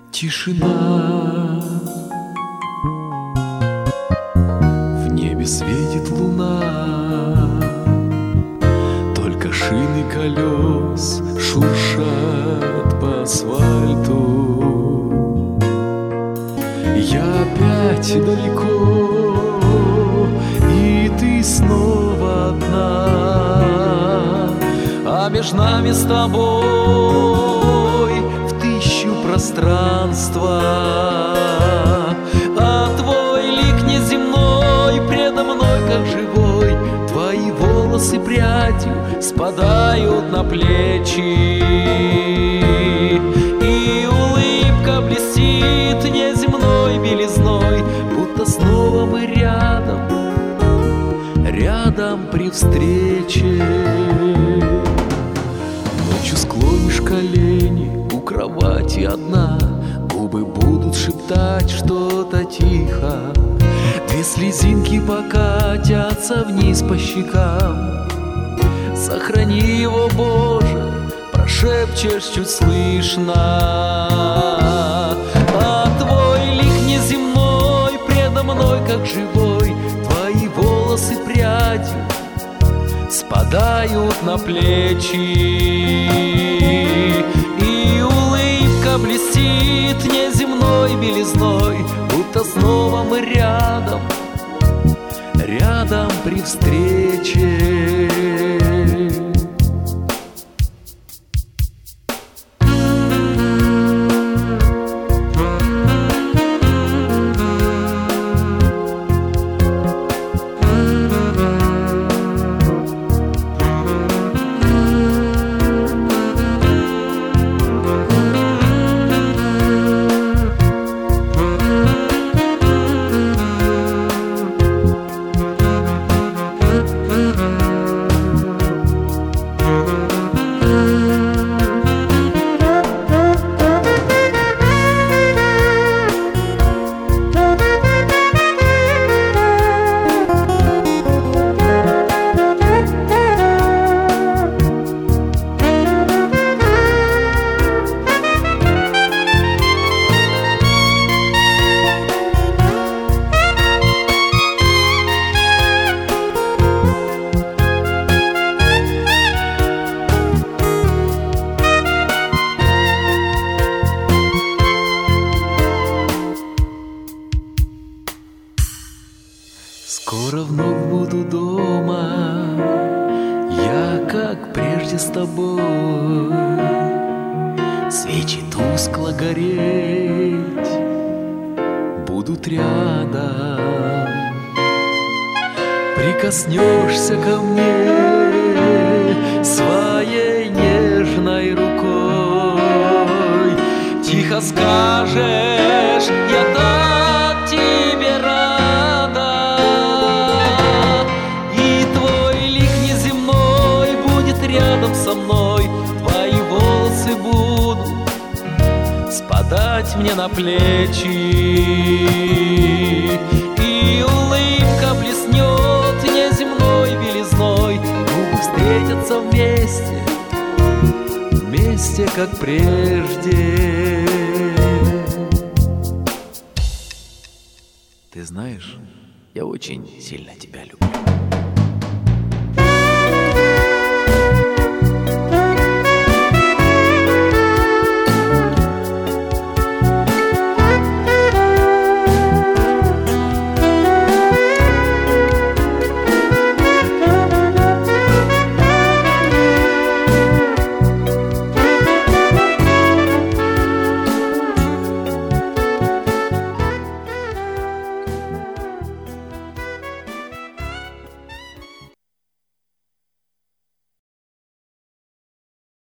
Тишина. В небе светит луна, только шины колес шуршат по асфальту. Я опять далеко, и ты снова одна, а между нами с тобой в тысячу пространства. А твой лик неземной предо мной как живой, твои волосы прядью спадают на плечи, и улыбка блестит неземной белизной, будто снова мы рядом, рядом при встрече. Ночью склонишь колени у кровати одна, губы будут шептать что-то тихо, две слезинки покатятся вниз по щекам. Сохрани его, Боже, прошепчешь чуть слышно. А твой лик неземной предо мной как живой, твои волосы прядью спадают на плечи, и улыбка блестит неземной белизной, будто снова мы рядом, рядом при встрече. Скоро вновь буду дома, я как прежде с тобой. Свечи тускло гореть будут рядом. Прикоснешься ко мне своей нежной рукой, тихо скажешь: я так тебе рада. И твой лик неземной будет рядом со мной, твои волосы будут спадать мне на плечи, и улыбка блеснет неземной белизной, губы встретятся вместе, вместе, как прежде. Ты знаешь, я очень сильно тебя люблю.